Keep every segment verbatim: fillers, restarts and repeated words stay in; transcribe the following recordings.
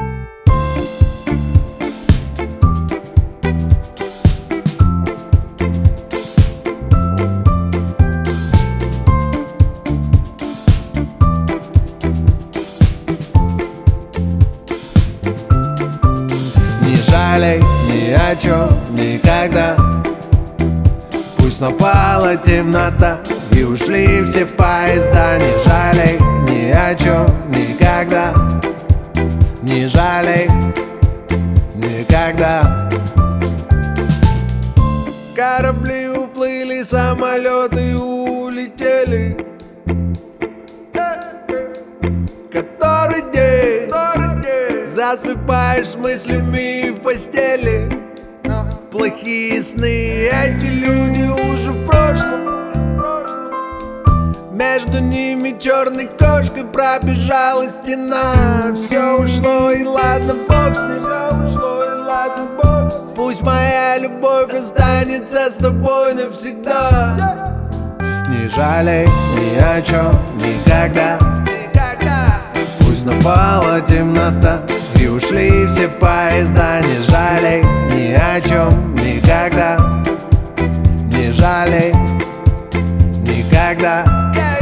Не жалей ни о чем никогда. Пусть напала темнота и ушли все поезда. Не жалей ни о чем никогда. Не жалей никогда. Корабли уплыли, самолеты улетели. Который день, который день засыпаешь с мыслями в постели. Плохие сны, эти люди уже в прошлом. Между ними черной кошкой пробежала стена. Все ушло и ладно, бог с ним. Все ушло и ладно, бог с ним. Пусть моя любовь останется с тобой навсегда. Не жалей ни о чем никогда. Пусть напала темнота и ушли все поезда. Не жалей ни о чем никогда. Не жалей никогда.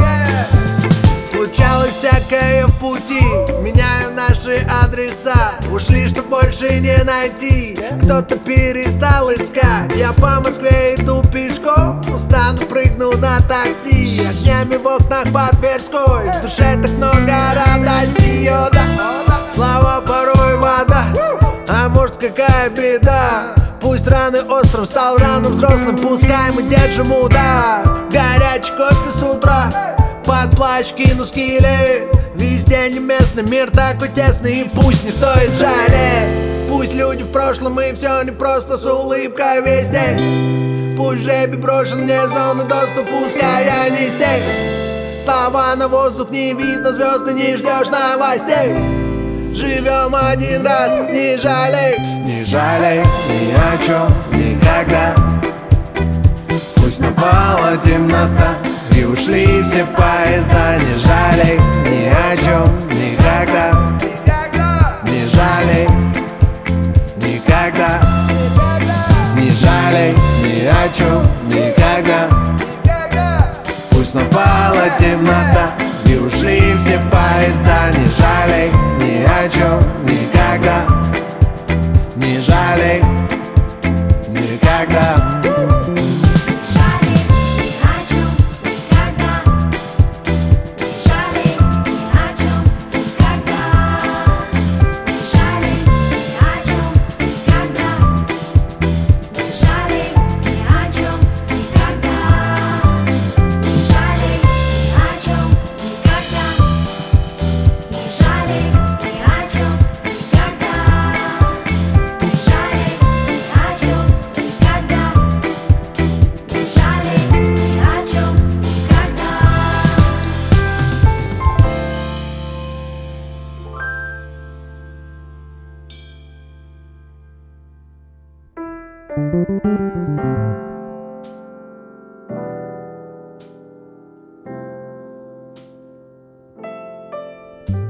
Случалось всякое в пути, меняю наши адреса. Ушли, что больше не найти, кто-то перестал искать. Я по Москве иду пешком, устану, прыгну на такси. Огнями в окнах по Тверской, в душе так много радости. О, да, слава порой вода, а может какая беда. Пусть раны остров стал рано взрослым, пускай мы держим удар. Горячий кофе с утра, под плащ кину скиллет. Везде не местный, мир такой тесный, и пусть не стоит жалеть. Пусть люди в прошлом, и все не просто, с улыбкой весь день. Пусть жребий брошен, мне зоны доступ, пускай я не здесь. Слова на воздух, не видно звезды, не ждешь новостей. Живем один раз, не жалей. Не жалей ни о чем никогда. Пусть напала темнота и ушли все поезда. Не жалей ни о чем никогда. Не жалей никогда. Не жалей ни о чем никогда. Пусть напала темнота и ушли все поезда. Не жалей ни о чем никогда. Не жалей никогда.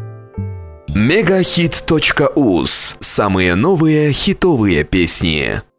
Мегахит точка уз. Самые новые хитовые песни.